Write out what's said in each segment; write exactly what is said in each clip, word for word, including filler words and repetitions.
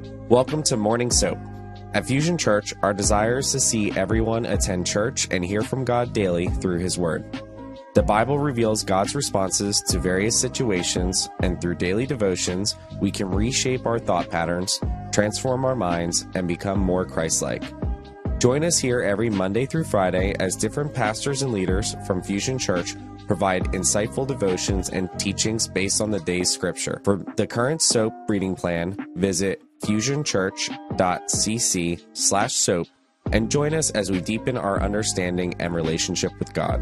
Welcome to Morning Soap. At Fusion Church, our desire is to see everyone attend church and hear from God daily through His Word. The Bible reveals God's responses to various situations, and through daily devotions, we can reshape our thought patterns, transform our minds, and become more Christ-like. Join us here every Monday through Friday as different pastors and leaders from Fusion Church provide insightful devotions and teachings based on the day's scripture. For the current soap reading plan, visit fusionchurch.cc slash soap and join us as we deepen our understanding and relationship with God.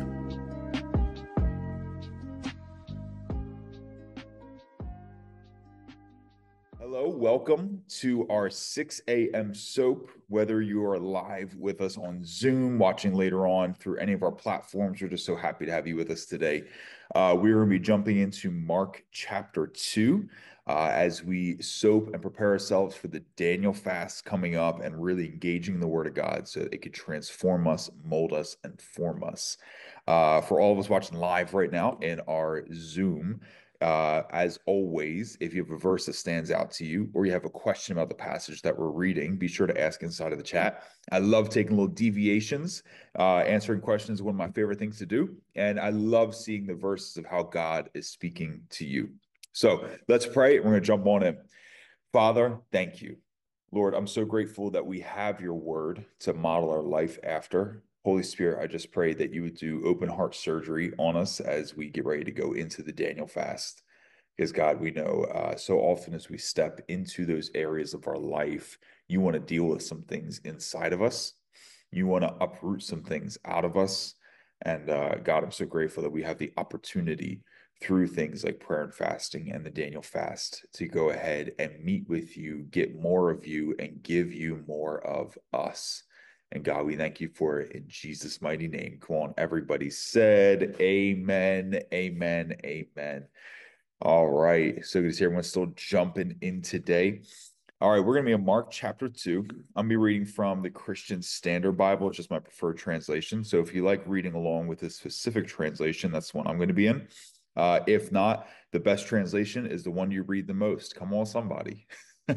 Hello, welcome to our six a.m. soap. Whether you are live with us on Zoom, watching later on through any of our platforms, we're just so happy to have you with us today. Uh, we're going to be jumping into Mark chapter two uh, as we soap and prepare ourselves for the Daniel fast coming up and really engaging the Word of God so it could transform us, mold us, and form us. Uh, for all of us watching live right now in our Zoom, Uh, as always, if you have a verse that stands out to you or you have a question about the passage that we're reading, be sure to ask inside of the chat. I love taking little deviations. Uh, answering questions is one of my favorite things to do. And I love seeing the verses of how God is speaking to you. So let's pray. We're going to jump on in. Father, thank you. Lord, I'm so grateful that we have your word to model our life after. Holy Spirit, I just pray that you would do open heart surgery on us as we get ready to go into the Daniel fast. Because God, we know uh, so often as we step into those areas of our life, you want to deal with some things inside of us. You want to uproot some things out of us. And uh, God, I'm so grateful that we have the opportunity through things like prayer and fasting and the Daniel fast to go ahead and meet with you, get more of you, and give you more of us. And God, we thank you for it in Jesus' mighty name. Come on, everybody said amen, amen, amen. All right, so good to see everyone's still jumping in today. All right, we're going to be in Mark chapter two. I'm going to be reading from the Christian Standard Bible, which is my preferred translation. So if you like reading along with this specific translation, that's the one I'm going to be in. Uh, if not, the best translation is the one you read the most. Come on, somebody.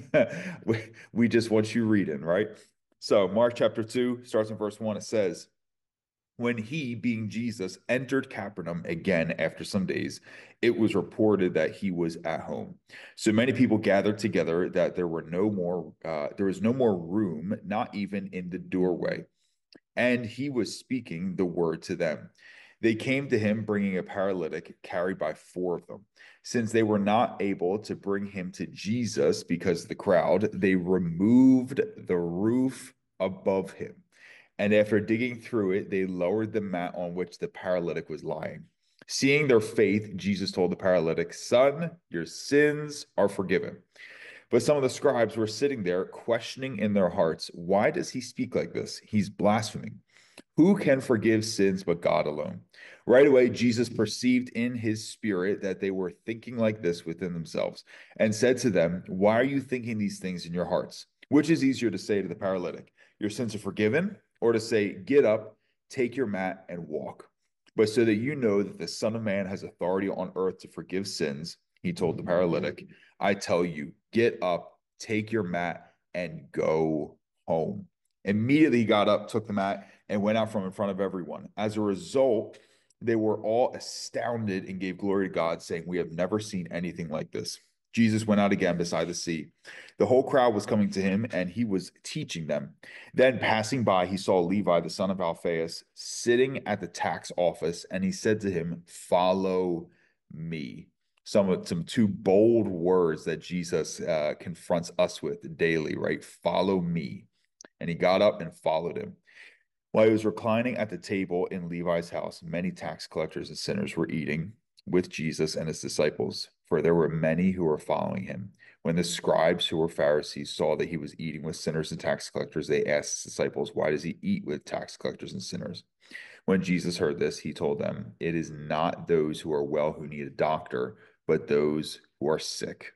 we, we just want you reading, right? So Mark chapter two starts in verse one. It says, when he, being Jesus, entered Capernaum again after some days, it was reported that he was at home. So many people gathered together that there were no more, uh, there was no more room, not even in the doorway. And he was speaking the word to them. They came to him bringing a paralytic carried by four of them. Since they were not able to bring him to Jesus because of the crowd, they removed the roof above him. And after digging through it, they lowered the mat on which the paralytic was lying. Seeing their faith, Jesus told the paralytic, "Son, your sins are forgiven." But some of the scribes were sitting there, questioning in their hearts, "Why does he speak like this? He's blaspheming. Who can forgive sins but God alone?" Right away, Jesus perceived in his spirit that they were thinking like this within themselves and said to them, "Why are you thinking these things in your hearts? Which is easier to say to the paralytic, 'Your sins are forgiven,' or to say, 'Get up, take your mat and walk'? But so that you know that the Son of Man has authority on earth to forgive sins," he told the paralytic, "I tell you, get up, take your mat, and go home." Immediately he got up, took the mat, and went out from in front of everyone. As a result, they were all astounded and gave glory to God, saying, "We have never seen anything like this." Jesus went out again beside the sea. The whole crowd was coming to him, and he was teaching them. Then, passing by, he saw Levi, the son of Alphaeus, sitting at the tax office, and he said to him, "Follow me." Some, some two bold words that Jesus uh, confronts us with daily, right? Follow me. And he got up and followed him. While he was reclining at the table in Levi's house, many tax collectors and sinners were eating with Jesus and his disciples, for there were many who were following him. When the scribes who were Pharisees saw that he was eating with sinners and tax collectors, they asked his disciples, "Why does he eat with tax collectors and sinners?" When Jesus heard this, he told them, "It is not those who are well who need a doctor, but those who are sick.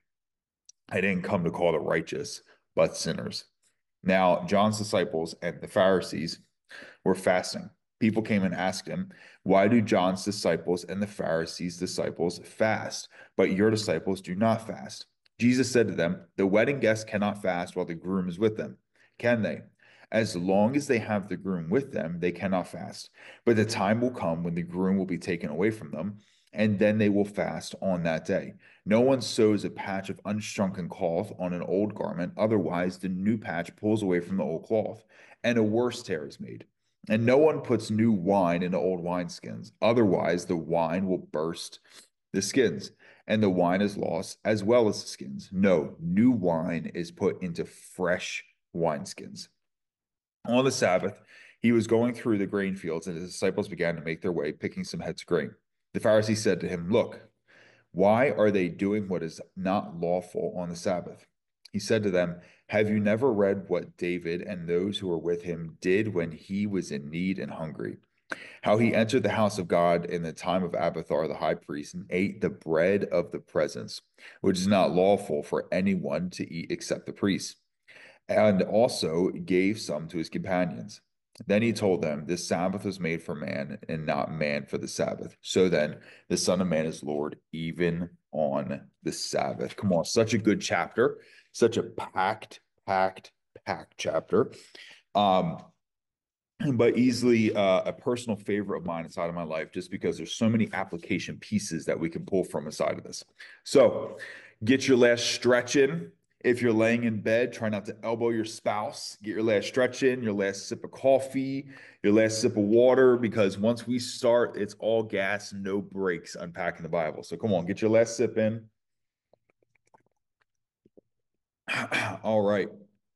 I didn't come to call the righteous, but sinners." Now, John's disciples and the Pharisees were fasting. People came and asked him, "Why do John's disciples and the Pharisees' disciples fast, but your disciples do not fast?" Jesus said to them, "The wedding guests cannot fast while the groom is with them, can they? As long as they have the groom with them, they cannot fast. But the time will come when the groom will be taken away from them, and then they will fast on that day. No one sews a patch of unshrunken cloth on an old garment, otherwise the new patch pulls away from the old cloth, and a worse tear is made. And no one puts new wine into old wineskins, otherwise the wine will burst the skins, and the wine is lost as well as the skins. No, new wine is put into fresh wineskins." On the Sabbath, he was going through the grain fields, and his disciples began to make their way, picking some heads of grain. The Pharisee said to him, "Look, why are they doing what is not lawful on the Sabbath?" He said to them, "Have you never read what David and those who were with him did when he was in need and hungry? How he entered the house of God in the time of Abiathar the high priest and ate the bread of the presence, which is not lawful for anyone to eat except the priests, and also gave some to his companions. Then he told them, the Sabbath was made for man and not man for the Sabbath. So then the Son of Man is Lord even on the Sabbath." Come on, such a good chapter, such a packed, packed, packed chapter. Um, but easily uh, a personal favorite of mine inside of my life, just because there's so many application pieces that we can pull from aside of this. So get your last stretch in. If you're laying in bed, try not to elbow your spouse. Get your last stretch in, your last sip of coffee, your last sip of water, because once we start, it's all gas, no brakes unpacking the Bible. So come on, get your last sip in. All right.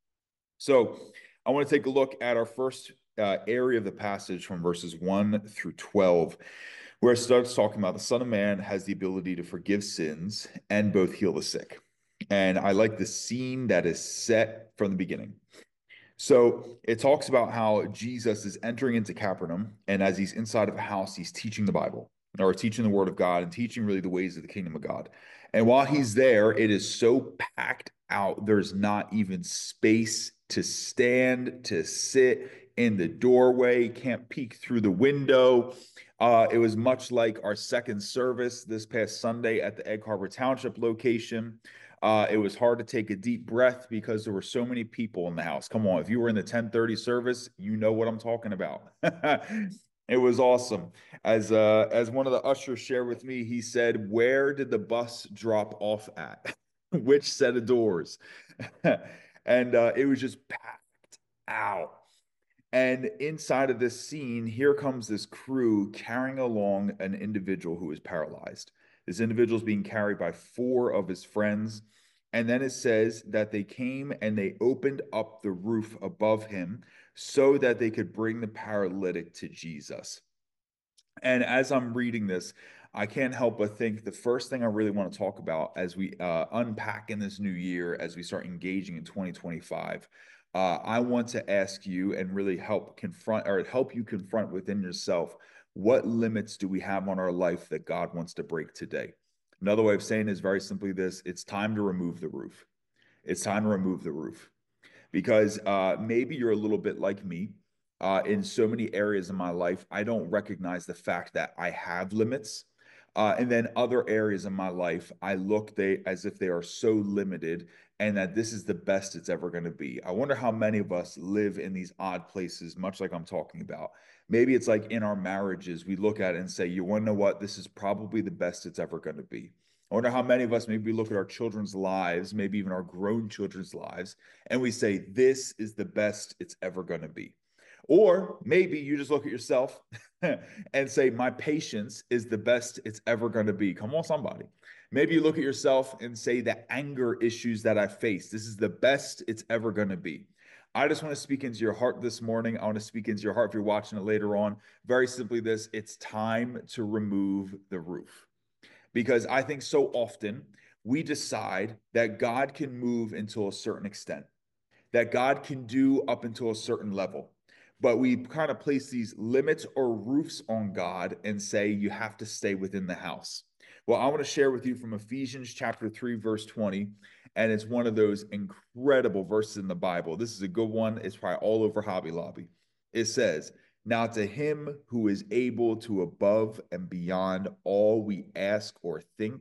So I want to take a look at our first uh, area of the passage from verses one through twelve, where it starts talking about the Son of Man has the ability to forgive sins and both heal the sick. And I like the scene that is set from the beginning. So it talks about how Jesus is entering into Capernaum, and as he's inside of a house, he's teaching the Bible or teaching the Word of God and teaching really the ways of the kingdom of God. And while he's there, it is so packed out, there's not even space to stand, to sit in the doorway, can't peek through the window. Uh, it was much like our second service this past Sunday at the Egg Harbor Township location. Uh, it was hard to take a deep breath because there were so many people in the house. Come on, if you were in the ten thirty service, you know what I'm talking about. It was awesome. As uh, as one of the ushers shared with me, he said, "Where did the bus drop off at? Which set of doors?" And uh, it was just packed out. And inside of this scene, here comes this crew carrying along an individual who is paralyzed. This individual is being carried by four of his friends. And then it says that they came and they opened up the roof above him so that they could bring the paralytic to Jesus. And as I'm reading this, I can't help but think the first thing I really want to talk about as we uh, unpack in this new year, as we start engaging in twenty twenty-five, uh, I want to ask you and really help confront or help you confront within yourself, what limits do we have on our life that God wants to break today? Another way of saying is very simply this: it's time to remove the roof. It's time to remove the roof because uh, maybe you're a little bit like me. Uh, in so many areas in my life, I don't recognize the fact that I have limits. Uh, and then other areas in my life, I look they as if they are so limited and that this is the best it's ever going to be. I wonder how many of us live in these odd places, much like I'm talking about. Maybe it's like in our marriages, we look at it and say, you want to know what? This is probably the best it's ever going to be. I wonder how many of us maybe we look at our children's lives, maybe even our grown children's lives, and we say, this is the best it's ever going to be. Or maybe you just look at yourself and say, my patience is the best it's ever going to be. Come on, somebody. Maybe you look at yourself and say, the anger issues that I face, this is the best it's ever going to be. I just want to speak into your heart this morning. I want to speak into your heart if you're watching it later on. Very simply this: it's time to remove the roof. Because I think so often we decide that God can move until a certain extent, that God can do up until a certain level. But we kind of place these limits or roofs on God and say, you have to stay within the house. Well, I want to share with you from Ephesians chapter three, verse twenty. And it's one of those incredible verses in the Bible. This is a good one. It's probably all over Hobby Lobby. It says, now to him who is able to above and beyond all we ask or think,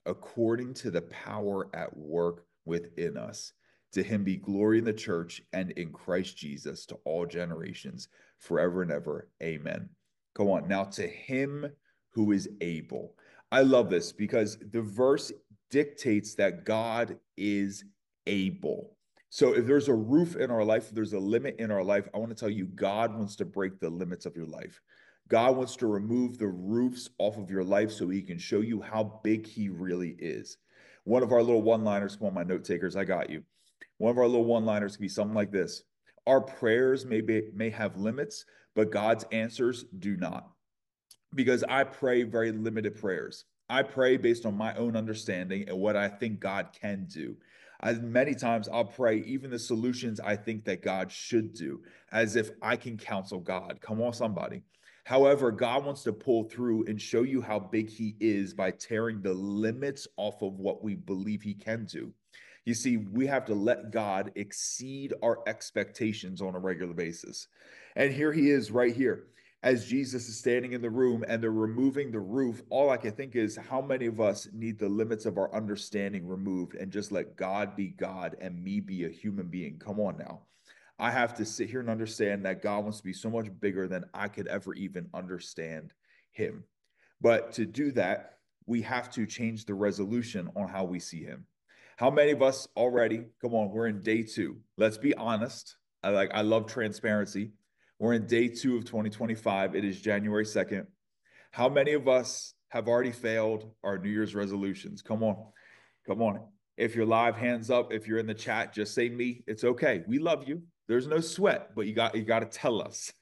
according to the power at work within us. To him be glory in the church and in Christ Jesus to all generations, forever and ever. Amen. Go on. Now to him who is able. I love this because the verse dictates that God is able. So if there's a roof in our life, if there's a limit in our life, I want to tell you, God wants to break the limits of your life. God wants to remove the roofs off of your life so he can show you how big he really is. One of our little one-liners, come on, my note takers, I got you. One of our little one-liners can be something like this. Our prayers may, be, may have limits, but God's answers do not. Because I pray very limited prayers. I pray based on my own understanding and what I think God can do. As many times I'll pray even the solutions I think that God should do, as if I can counsel God. Come on, somebody. However, God wants to pull through and show you how big he is by tearing the limits off of what we believe he can do. You see, we have to let God exceed our expectations on a regular basis. And here he is right here. As Jesus is standing in the room and they're removing the roof, all I can think is how many of us need the limits of our understanding removed and just let God be God and me be a human being? Come on now. I have to sit here and understand that God wants to be so much bigger than I could ever even understand him. But to do that, we have to change the resolution on how we see him. How many of us already, come on, we're in day two. Let's be honest. I like, I love transparency. We're in day two of twenty twenty-five. It is January second. How many of us have already failed our New Year's resolutions? Come on. Come on. If you're live, hands up. If you're in the chat, just say me. It's okay. We love you. There's no sweat, but you got you got to tell us.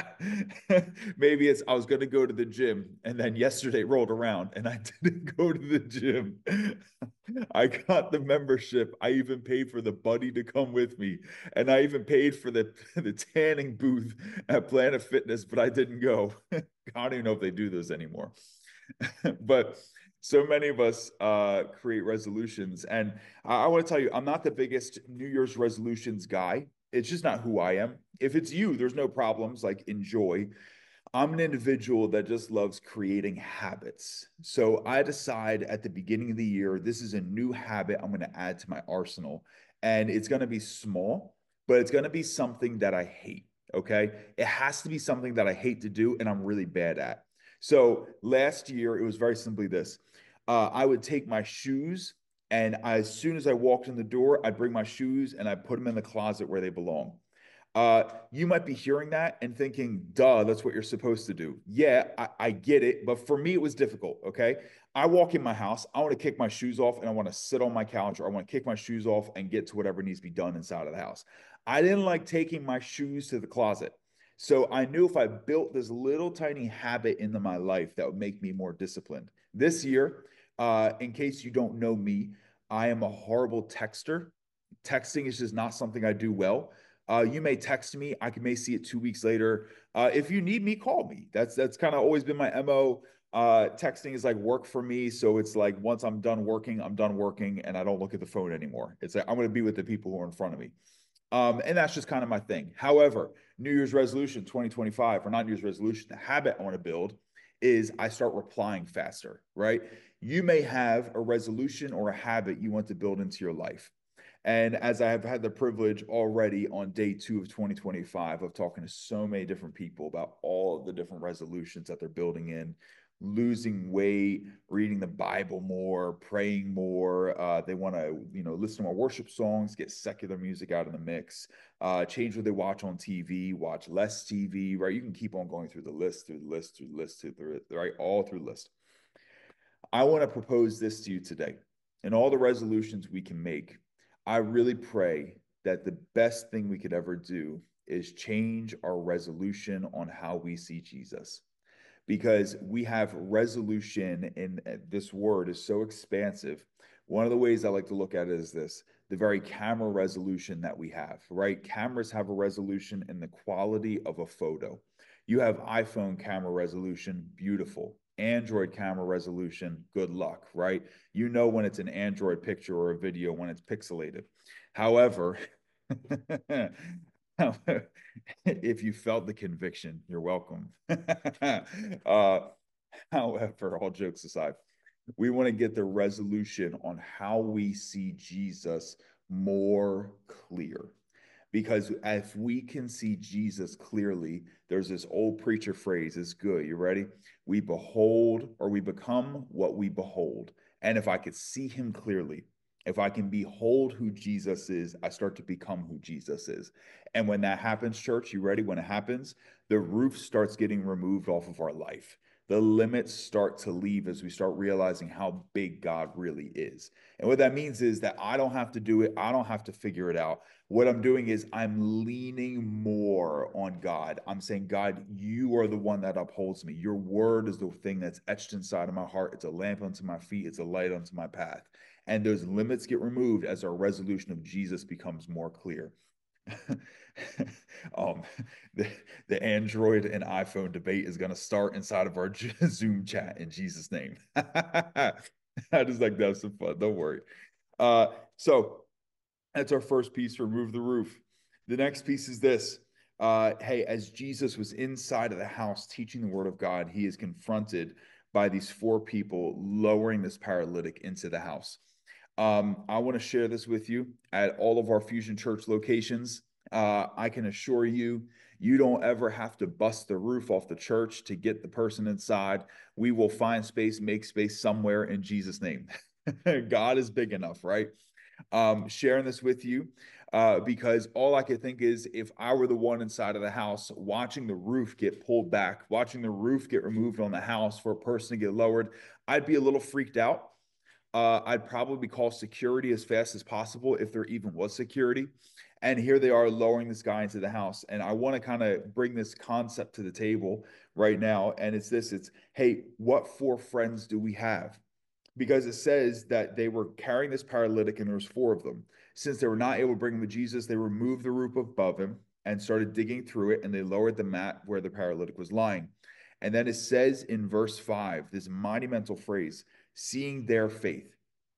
Maybe it's I was going to go to the gym and then yesterday rolled around and I didn't go to the gym. I got the membership. I even paid for the buddy to come with me. And I even paid for the, the tanning booth at Planet Fitness, but I didn't go. I don't even know if they do those anymore. But so many of us uh, create resolutions. And I, I want to tell you, I'm not the biggest New Year's resolutions guy. It's just not who I am. If it's you, there's no problems, like enjoy. I'm an individual that just loves creating habits. So I decide at the beginning of the year, this is a new habit I'm going to add to my arsenal. And it's going to be small, but it's going to be something that I hate. Okay. It has to be something that I hate to do and I'm really bad at. So last year, it was very simply this. Uh, I would take my shoes and as soon as I walked in the door, I'd bring my shoes and I'd put them in the closet where they belong. Uh, you might be hearing that and thinking, duh, that's what you're supposed to do. Yeah, I, I get it. But for me, it was difficult. Okay. I walk in my house, I want to kick my shoes off and I want to sit on my couch or I want to kick my shoes off and get to whatever needs to be done inside of the house. I didn't like taking my shoes to the closet. So I knew if I built this little tiny habit into my life, that would make me more disciplined. This year, uh, in case you don't know me, I am a horrible texter. Texting is just not something I do well. Uh, you may text me. I may see it two weeks later. Uh, if you need me, call me. That's that's kind of always been my M O. Uh, texting is like work for me. So it's like once I'm done working, I'm done working and I don't look at the phone anymore. It's like I'm going to be with the people who are in front of me. Um, and that's just kind of my thing. However, New Year's resolution twenty twenty-five, or not New Year's resolution, the habit I want to build is I start replying faster, right? You may have a resolution or a habit you want to build into your life. And as I have had the privilege already on day two of twenty twenty-five of talking to so many different people about all of the different resolutions that they're building in, losing weight, reading the Bible more, praying more. Uh, they want to, you know, listen to more worship songs, get secular music out of the mix, uh, change what they watch on T V, watch less T V, right? You can keep on going through the list, through the list, through the list, through the, right? All through the list. I want to propose this to you today. And all the resolutions we can make, I really pray that the best thing we could ever do is change our resolution on how we see Jesus. Because we have resolution in this word is so expansive. One of the ways I like to look at it is this, the very camera resolution that we have, right? Cameras have a resolution in the quality of a photo. You have iPhone camera resolution, beautiful. Android camera resolution, good luck, right? You know when it's an Android picture or a video when it's pixelated. However, if you felt the conviction, you're welcome. uh, however, all jokes aside, We want to get the resolution on how we see Jesus more clear. Because if we can see Jesus clearly, there's this old preacher phrase, it's good. You ready? We behold or we become what we behold. And if I could see him clearly, if I can behold who Jesus is, I start to become who Jesus is. And when that happens, church, you ready? When it happens, the roof starts getting removed off of our life. The limits start to leave as we start realizing how big God really is. And what that means is that I don't have to do it. I don't have to figure it out. What I'm doing is I'm leaning more on God. I'm saying, God, you are the one that upholds me. Your word is the thing that's etched inside of my heart. It's a lamp unto my feet. It's a light unto my path. And those limits get removed as our resolution of Jesus becomes more clear. um, the, the Android and iPhone debate is going to start inside of our Zoom chat in Jesus' name. I just like to have some fun. Don't worry. Uh, so that's our first piece, remove the roof. The next piece is this. Uh, hey, as Jesus was inside of the house teaching the word of God, he is confronted by these four people lowering this paralytic into the house. Um, I want to share this with you at all of our Fusion Church locations. Uh, I can assure you, you don't ever have to bust the roof off the church to get the person inside. We will find space, make space somewhere in Jesus' name. God is big enough, right? Um, sharing this with you uh, because all I could think is if I were the one inside of the house watching the roof get pulled back, watching the roof get removed on the house for a person to get lowered, I'd be a little freaked out. Uh, I'd probably call security as fast as possible if there even was security. And here they are lowering this guy into the house. And I want to kind of bring this concept to the table right now. And it's this, it's, hey, what four friends do we have? Because it says that they were carrying this paralytic and there was four of them. Since they were not able to bring him to Jesus, they removed the roof above him and started digging through it, and they lowered the mat where the paralytic was lying. And then it says in verse five, this monumental phrase, seeing their faith.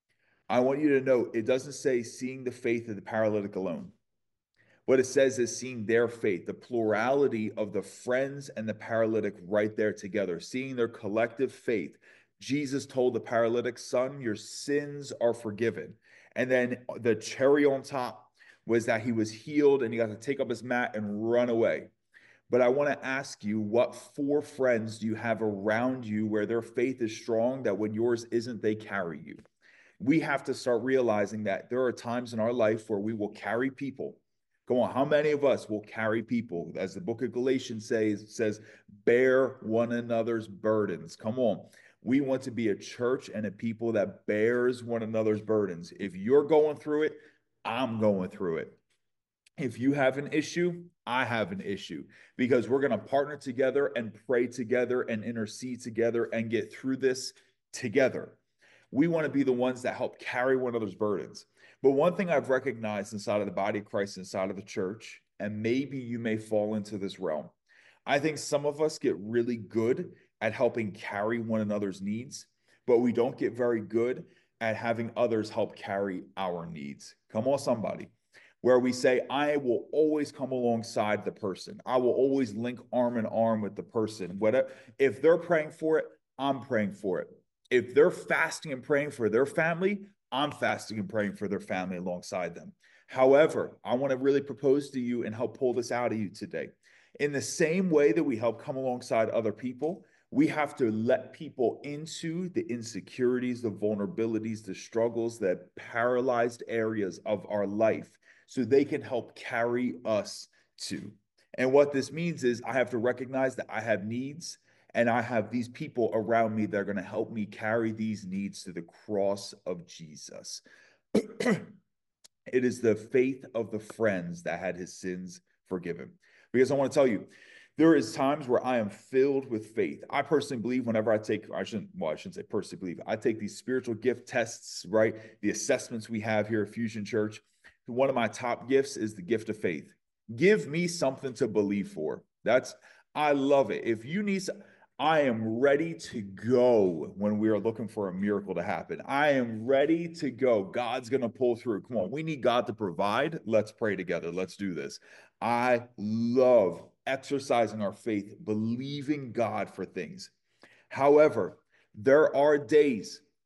I want you to know it doesn't say seeing the faith of the paralytic alone. What it says is seeing their faith, the plurality of the friends and the paralytic right there together, seeing their collective faith. Jesus told the paralytic, son, your sins are forgiven. And then the cherry on top was that he was healed and he got to take up his mat and run away. But I want to ask you, what four friends do you have around you where their faith is strong that when yours isn't, they carry you? We have to start realizing that there are times in our life where we will carry people. Come on, how many of us will carry people? As the book of Galatians says, says, bear one another's burdens. Come on. We want to be a church and a people that bears one another's burdens. If you're going through it, I'm going through it. If you have an issue, I have an issue, because we're going to partner together and pray together and intercede together and get through this together. We want to be the ones that help carry one another's burdens. But one thing I've recognized inside of the body of Christ, inside of the church, and maybe you may fall into this realm, I think some of us get really good at helping carry one another's needs, but we don't get very good at having others help carry our needs. Come on, somebody. Where we say, I will always come alongside the person. I will always link arm in arm with the person. Whatever, if they're praying for it, I'm praying for it. If they're fasting and praying for their family, I'm fasting and praying for their family alongside them. However, I want to really propose to you and help pull this out of you today. In the same way that we help come alongside other people, we have to let people into the insecurities, the vulnerabilities, the struggles, the paralyzed areas of our life so they can help carry us too. And what this means is I have to recognize that I have needs and I have these people around me that are going to help me carry these needs to the cross of Jesus. It is the faith of the friends that had his sins forgiven. Because I want to tell you, there is times where I am filled with faith. I personally believe whenever I take, I shouldn't, well, I shouldn't say personally believe, I take these spiritual gift tests, right? The assessments we have here at Fusion Church. One of my top gifts is the gift of faith. Give me something to believe for. That's, I love it. If you need, I am ready to go when we are looking for a miracle to happen. I am ready to go. God's going to pull through. Come on, we need God to provide. Let's pray together. Let's do this. I love exercising our faith, believing God for things. However, there are days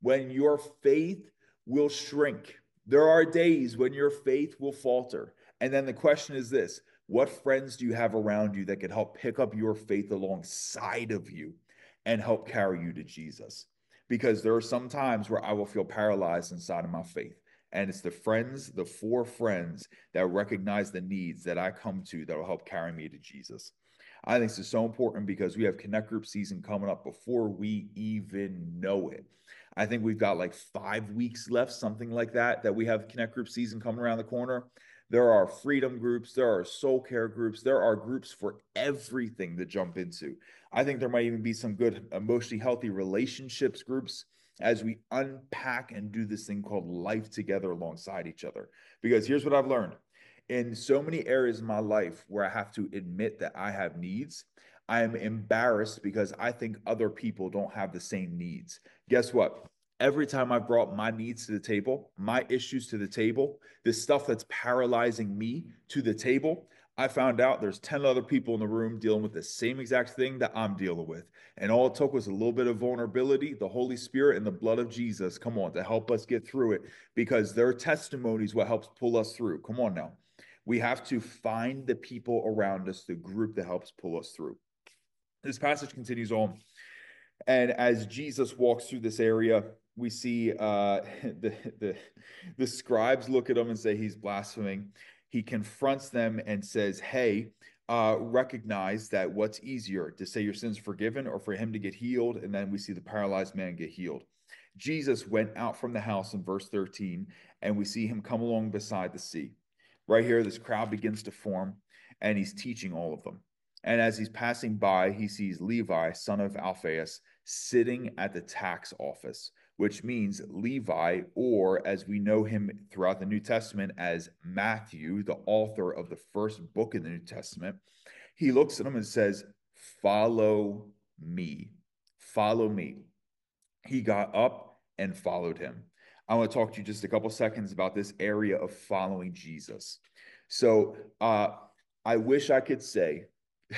when your faith will shrink. There are days when your faith will falter. And then the question is this: what friends do you have around you that can help pick up your faith alongside of you and help carry you to Jesus? Because there are some times where I will feel paralyzed inside of my faith. And it's the friends, the four friends that recognize the needs that I come to that will help carry me to Jesus. I think this is so important because we have Connect Group season coming up before we even know it. I think we've got like five weeks left, something like that, that we have Connect Group season coming around the corner. There are freedom groups, there are soul care groups, there are groups for everything to jump into. I think there might even be some good emotionally healthy relationships groups as we unpack and do this thing called life together alongside each other. Because here's what I've learned. In so many areas of my life where I have to admit that I have needs, I am embarrassed because I think other people don't have the same needs. Guess what? Every time I've brought my needs to the table, my issues to the table, the stuff that's paralyzing me to the table, I found out there's ten other people in the room dealing with the same exact thing that I'm dealing with. And all it took was a little bit of vulnerability, the Holy Spirit, and the blood of Jesus, come on, to help us get through it, because their testimony is what helps pull us through. Come on now. We have to find the people around us, the group that helps pull us through. This passage continues on. And as Jesus walks through this area, we see uh, the, the, the scribes look at him and say he's blaspheming. He confronts them and says, hey, uh, recognize that what's easier, to say your sins are forgiven or for him to get healed? And then we see the paralyzed man get healed. Jesus went out from the house in verse thirteen, and we see him come along beside the sea. Right here, this crowd begins to form, and he's teaching all of them. And as he's passing by, he sees Levi, son of Alphaeus, sitting at the tax office, which means Levi, or as we know him throughout the New Testament as Matthew, the author of the first book in the New Testament. He looks at him and says, follow me, follow me. He got up and followed him. I want to talk to you just a couple seconds about this area of following Jesus. So uh, I wish I could say,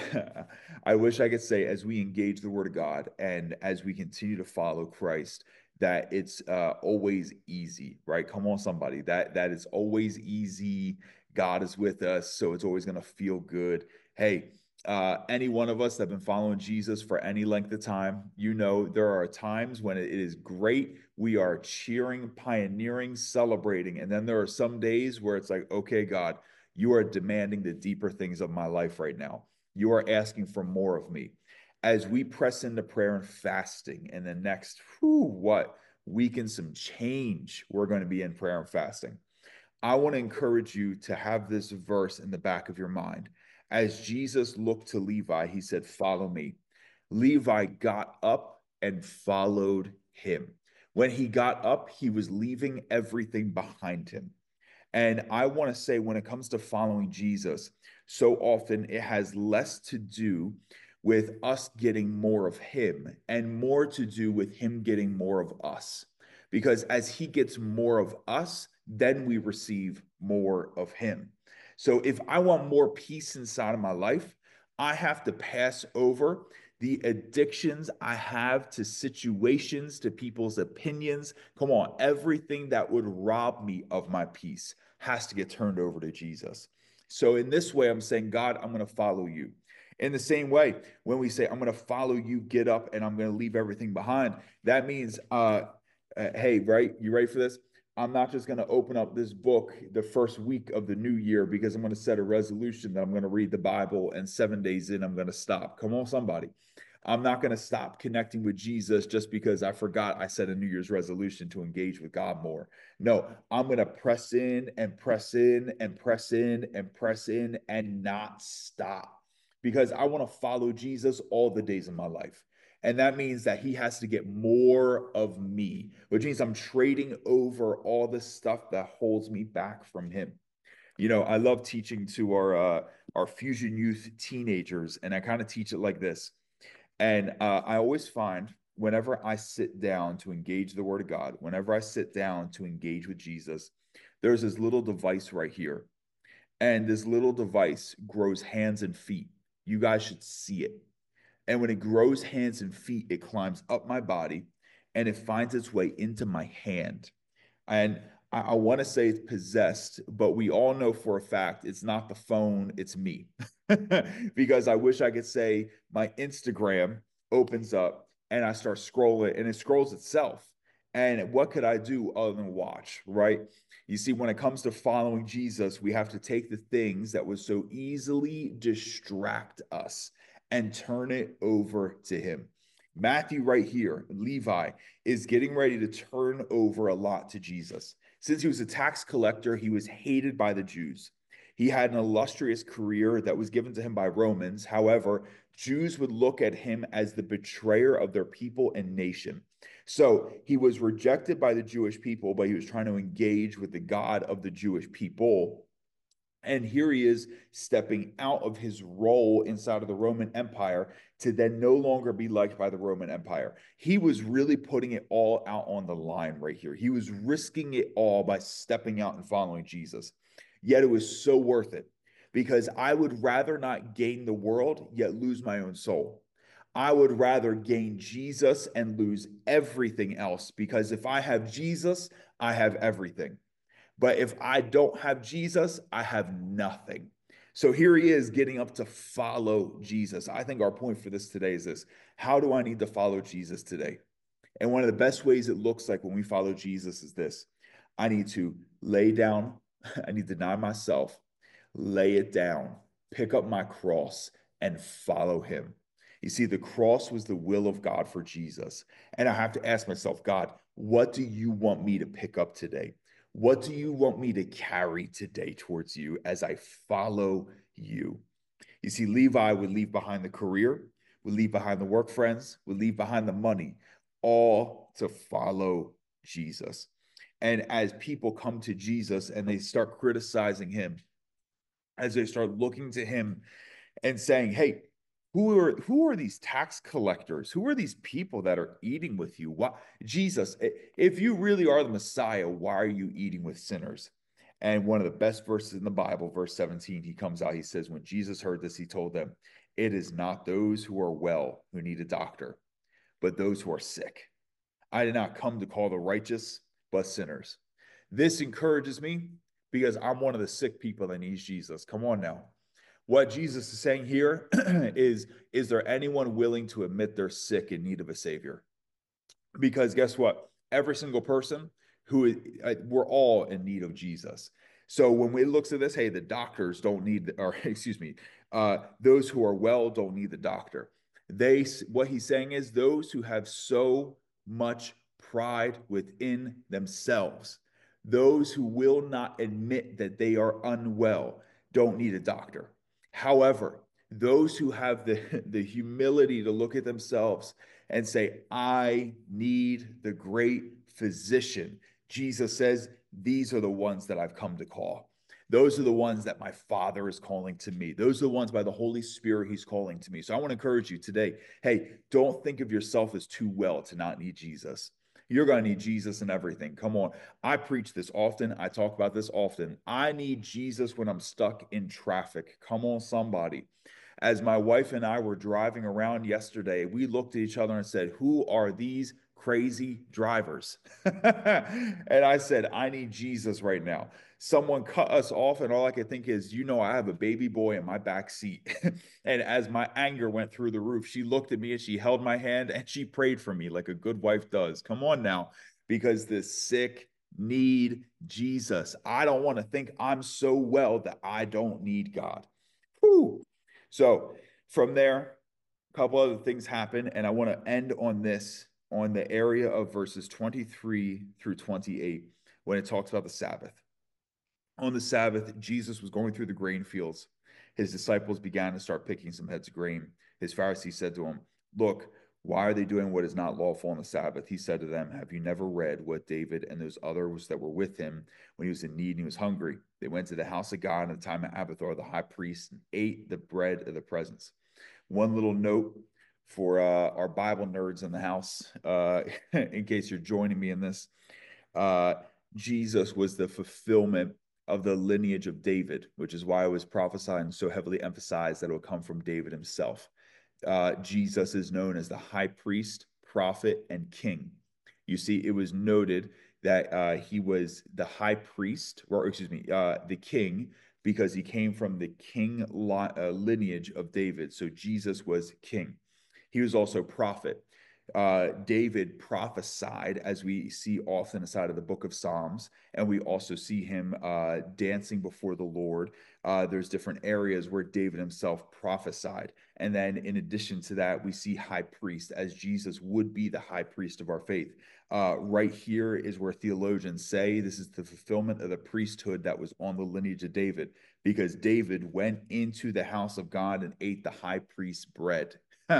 I wish I could say, as we engage the Word of God and as we continue to follow Christ, that it's uh, always easy, right? Come on, somebody. That that is always easy. God is with us, so it's always going to feel good. Hey, uh, any one of us that have been following Jesus for any length of time, you know, there are times when it is great. We are cheering, pioneering, celebrating. And then there are some days where it's like, okay, God, you are demanding the deeper things of my life right now. You are asking for more of me. As we press into prayer and fasting in the next, whew, what, week and some change, we're going to be in prayer and fasting. I want to encourage you to have this verse in the back of your mind. As Jesus looked to Levi, he said, follow me. Levi got up and followed him. When he got up, he was leaving everything behind him. And I want to say, when it comes to following Jesus, so often it has less to do with us getting more of him and more to do with him getting more of us. Because as he gets more of us, then we receive more of him. So if I want more peace inside of my life, I have to pass over the addictions I have to situations, to people's opinions. Come on, everything that would rob me of my peace has to get turned over to Jesus. So in this way, I'm saying, God, I'm going to follow you. In the same way, when we say, I'm going to follow you, get up, and I'm going to leave everything behind, that means, uh, uh, hey, right? You ready for this? I'm not just going to open up this book the first week of the new year because I'm going to set a resolution that I'm going to read the Bible, and seven days in, I'm going to stop. Come on, somebody. I'm not going to stop connecting with Jesus just because I forgot I set a New Year's resolution to engage with God more. No, I'm going to press in and press in and press in and press in and not stop, because I want to follow Jesus all the days of my life. And that means that he has to get more of me, which means I'm trading over all the stuff that holds me back from him. You know, I love teaching to our uh, our Fusion Youth teenagers, and I kind of teach it like this. And uh, I always find whenever I sit down to engage the Word of God, whenever I sit down to engage with Jesus, there's this little device right here. And this little device grows hands and feet. You guys should see it. And when it grows hands and feet, it climbs up my body and it finds its way into my hand. And I, I want to say it's possessed, but we all know for a fact it's not the phone, it's me. Because I wish I could say my Instagram opens up and I start scrolling and it scrolls itself. And what could I do other than watch, right? You see, when it comes to following Jesus, we have to take the things that would so easily distract us and turn it over to him. Matthew, right here, Levi, is getting ready to turn over a lot to Jesus. Since he was a tax collector, he was hated by the Jews. He had an illustrious career that was given to him by Romans. However, Jews would look at him as the betrayer of their people and nation. So he was rejected by the Jewish people, but he was trying to engage with the God of the Jewish people. And here he is stepping out of his role inside of the Roman Empire to then no longer be liked by the Roman Empire. He was really putting it all out on the line right here. He was risking it all by stepping out and following Jesus. Yet it was so worth it, because I would rather not gain the world yet lose my own soul. I would rather gain Jesus and lose everything else, because if I have Jesus, I have everything. But if I don't have Jesus, I have nothing. So here he is getting up to follow Jesus. I think our point for this today is this: how do I need to follow Jesus today? And one of the best ways it looks like when we follow Jesus is this: I need to lay down, I need to deny myself, lay it down, pick up my cross, and follow him. You see, the cross was the will of God for Jesus. And I have to ask myself, God, what do you want me to pick up today? What do you want me to carry today towards you as I follow you? You see, Levi would leave behind the career, would leave behind the work friends, would leave behind the money, all to follow Jesus. And as people come to Jesus and they start criticizing him, as they start looking to him and saying, hey, who are who are these tax collectors? Who are these people that are eating with you? Why, Jesus, if you really are the Messiah, why are you eating with sinners? And one of the best verses in the Bible, verse seventeen, he comes out, he says, when Jesus heard this, he told them, it is not those who are well who need a doctor, but those who are sick. I did not come to call the righteous, but sinners. This encourages me because I'm one of the sick people that needs Jesus. Come on now. What Jesus is saying here is, is there anyone willing to admit they're sick in need of a savior? Because guess what? Every single person who, uh, we're all in need of Jesus. So when we look at this, hey, the doctors don't need, or excuse me, uh, those who are well don't need the doctor. They, what he's saying is those who have so much pride within themselves, those who will not admit that they are unwell, don't need a doctor. However, those who have the, the humility to look at themselves and say, I need the great physician, Jesus says, these are the ones that I've come to call. Those are the ones that my Father is calling to me. Those are the ones by the Holy Spirit he's calling to me. So I want to encourage you today, hey, don't think of yourself as too well to not need Jesus. You're going to need Jesus in everything. Come on. I preach this often. I talk about this often. I need Jesus when I'm stuck in traffic. Come on, somebody. As my wife and I were driving around yesterday, we looked at each other and said, who are these crazy drivers? And I said, I need Jesus right now. Someone cut us off, and all I could think is, you know, I have a baby boy in my back seat. And as my anger went through the roof, she looked at me and she held my hand and she prayed for me like a good wife does. Come on now, because the sick need Jesus. I don't want to think I'm so well that I don't need God. Whew. So from there, a couple other things happen, and I want to end on this, on the area of verses twenty-three through twenty-eight, when it talks about the Sabbath. On the Sabbath, Jesus was going through the grain fields. His disciples began to start picking some heads of grain. His Pharisees said to him, look, why are they doing what is not lawful on the Sabbath? He said to them, have you never read what David and those others that were with him when he was in need and he was hungry? They went to the house of God in the time of Abiathar, the high priest, and ate the bread of the presence. One little note for uh, our Bible nerds in the house, uh, in case you're joining me in this. Uh, Jesus was the fulfillment of the lineage of David, which is why it was prophesied and so heavily emphasized that it would come from David himself. Uh, Jesus is known as the high priest, prophet, and king. You see, it was noted that uh, he was the high priest, or excuse me, uh, the king, because he came from the king li- uh, lineage of David. So Jesus was king. He was also prophet. Uh, David prophesied, as we see often inside of the book of Psalms, and we also see him uh, dancing before the Lord. Uh, there's different areas where David himself prophesied. And then, in addition to that, we see high priest, as Jesus would be the high priest of our faith. Uh, right here is where theologians say this is the fulfillment of the priesthood that was on the lineage of David, because David went into the house of God and ate the high priest's bread.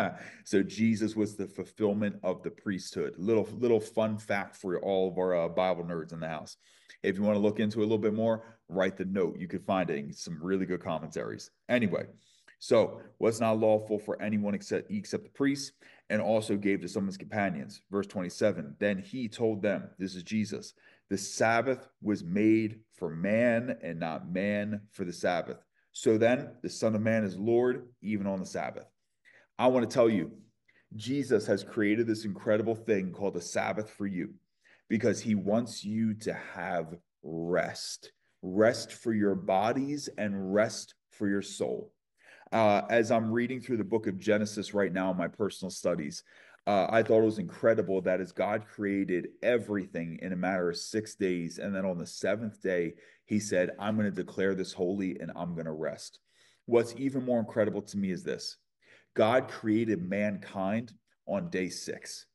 So Jesus was the fulfillment of the priesthood. Little little fun fact for all of our uh, Bible nerds in the house. If you want to look into it a little bit more, write the note. You could find it in some really good commentaries. Anyway, so what's not lawful for anyone except except the priests, and also gave to some of his companions. Verse twenty-seven. Then he told them, this is Jesus, the Sabbath was made for man, and not man for the Sabbath. So then the Son of Man is Lord even on the Sabbath. I want to tell you, Jesus has created this incredible thing called a Sabbath for you, because he wants you to have rest, rest for your bodies and rest for your soul. Uh, as I'm reading through the book of Genesis right now in my personal studies, uh, I thought it was incredible that as God created everything in a matter of six days, and then on the seventh day, he said, I'm going to declare this holy and I'm going to rest. What's even more incredible to me is this. God created mankind on day six.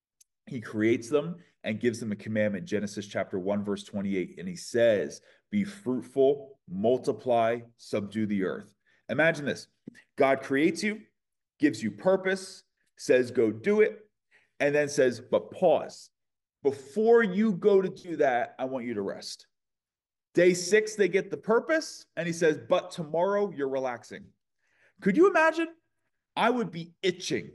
He creates them and gives them a commandment, Genesis chapter one, verse twenty-eight. And he says, be fruitful, multiply, subdue the earth. Imagine this. God creates you, gives you purpose, says, go do it, and then says, but pause. Before you go to do that, I want you to rest. Day six, they get the purpose, and he says, but tomorrow you're relaxing. Could you imagine? I would be itching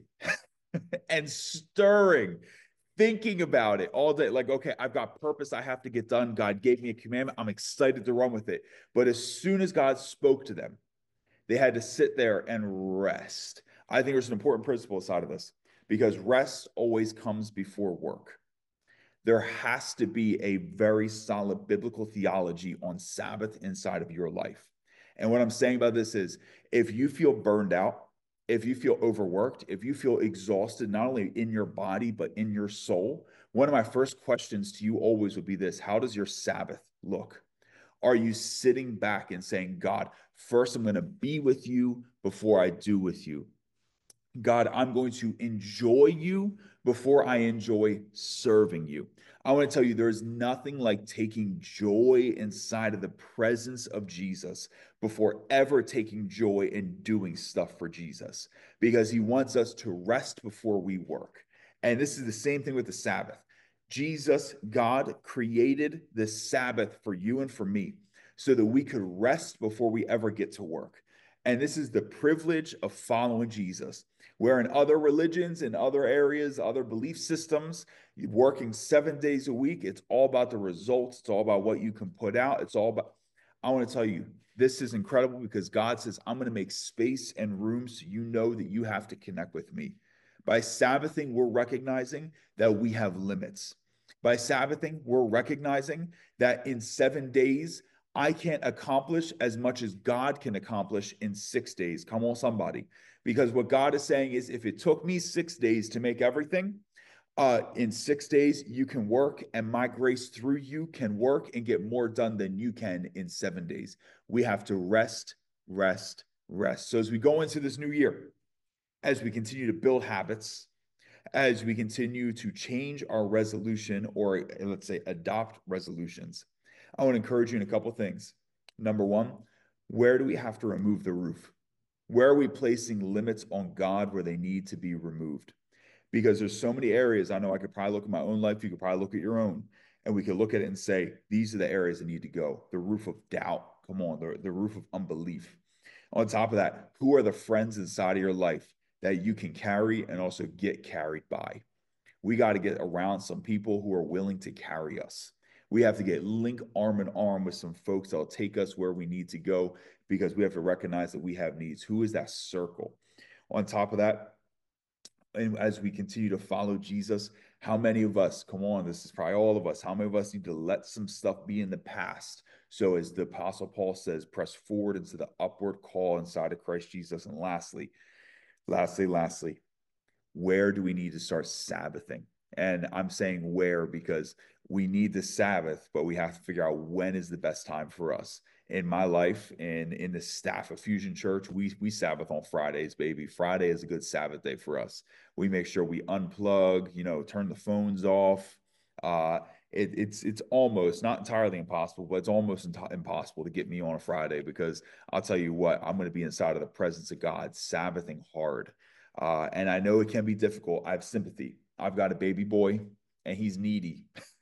and stirring, thinking about it all day. Like, okay, I've got purpose I have to get done. God gave me a commandment. I'm excited to run with it. But as soon as God spoke to them, they had to sit there and rest. I think there's an important principle inside of this, because rest always comes before work. There has to be a very solid biblical theology on Sabbath inside of your life. And what I'm saying about this is, if you feel burned out, if you feel overworked, if you feel exhausted, not only in your body, but in your soul, one of my first questions to you always would be this: how does your Sabbath look? Are you sitting back and saying, God, first I'm going to be with you before I do with you? God, I'm going to enjoy you before I enjoy serving you. I want to tell you, there's nothing like taking joy inside of the presence of Jesus before ever taking joy in doing stuff for Jesus, because he wants us to rest before we work. And this is the same thing with the Sabbath. Jesus, God, created the Sabbath for you and for me so that we could rest before we ever get to work. And this is the privilege of following Jesus. Where in other religions, in other areas, other belief systems, working seven days a week, it's all about the results. It's all about what you can put out. It's all about, I want to tell you, this is incredible, because God says, I'm going to make space and room so you know that you have to connect with me. By Sabbathing, we're recognizing that we have limits. By Sabbathing, we're recognizing that in seven days, I can't accomplish as much as God can accomplish in six days. Come on, somebody. Because what God is saying is, if it took me six days to make everything, uh, in six days, you can work, and my grace through you can work and get more done than you can in seven days. We have to rest, rest, rest. So as we go into this new year, as we continue to build habits, as we continue to change our resolution, or let's say adopt resolutions, I want to encourage you in a couple of things. Number one, where do we have to remove the roof? Where are we placing limits on God where they need to be removed? Because there's so many areas. I know I could probably look at my own life. You could probably look at your own, and we could look at it and say, these are the areas that need to go. The roof of doubt. Come on, the, the roof of unbelief. On top of that, who are the friends inside of your life that you can carry and also get carried by? We got to get around some people who are willing to carry us. We have to get link arm in arm with some folks that'll take us where we need to go, because we have to recognize that we have needs. Who is that circle? On top of that, and as we continue to follow Jesus, How many of us, come on, this is probably all of us, how many of us need to let some stuff be in the past? So, as the Apostle Paul says, press forward into the upward call inside of Christ Jesus. And lastly, lastly, lastly, where do we need to start Sabbathing? And I'm saying where because we need the Sabbath, but we have to figure out when is the best time for us. In my life and in the staff of Fusion Church, we we Sabbath on Fridays, baby. Friday is a good Sabbath day for us. We make sure we unplug, you know, turn the phones off. Uh, it, it's it's almost not entirely impossible, but it's almost impossible to get me on a Friday because I'll tell you what, I'm going to be inside of the presence of God, Sabbathing hard. Uh, and I know it can be difficult. I have sympathy. I've got a baby boy and he's needy.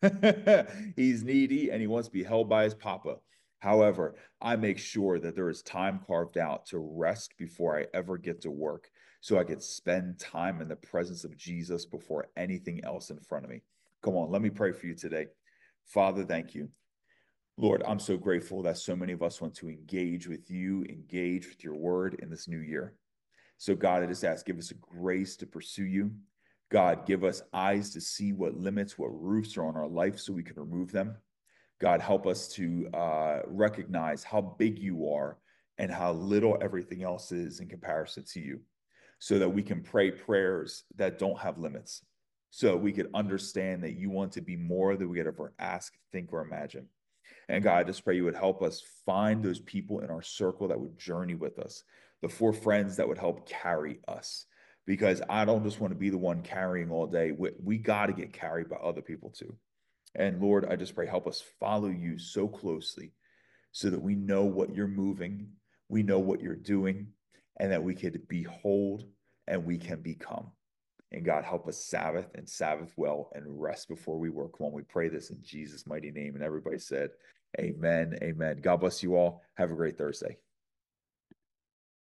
He's needy and he wants to be held by his papa. However, I make sure that there is time carved out to rest before I ever get to work so I could spend time in the presence of Jesus before anything else in front of me. Come on, let me pray for you today. Father, thank you. Lord, I'm so grateful that so many of us want to engage with you, engage with your word in this new year. So, God, I just ask, give us a grace to pursue you. God, give us eyes to see what limits, what roofs are on our life so we can remove them. God, help us to uh, recognize how big you are and how little everything else is in comparison to you so that we can pray prayers that don't have limits. So we could understand that you want to be more than we could ever ask, think, or imagine. And God, I just pray you would help us find those people in our circle that would journey with us, the four friends that would help carry us. Because I don't just want to be the one carrying all day. We, we got to get carried by other people too. And Lord, I just pray, help us follow you so closely so that we know what you're moving, we know what you're doing, and that we could behold and we can become. And God, help us Sabbath and Sabbath well and rest before we work. When we pray this in Jesus' mighty name. And everybody said, Amen. Amen. God bless you all. Have a great Thursday.